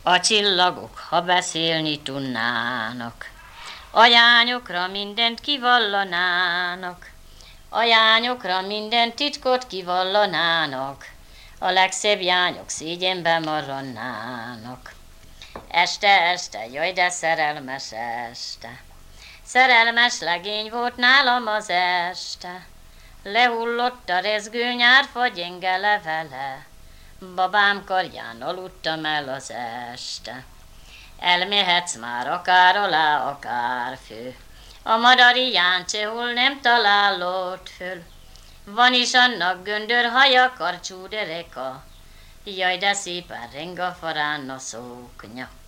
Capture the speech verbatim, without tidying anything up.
A csillagok, ha beszélni tudnának, ajányokra mindent kivallanának, ajányokra minden titkot kivallanának, a legszebb jányok szégyenbe maradnának. Este, este, jaj de szerelmes este, szerelmes legény volt nálam az este, lehullott a rezgő nyárfa gyenge levele, babám karján aludtam el az este. Elmehetsz már akár alá, akár fő, a madari jáncsehol nem találod föl. Van is annak göndör haja, karcsú dereka, jaj de szépen reng a farán a szoknya.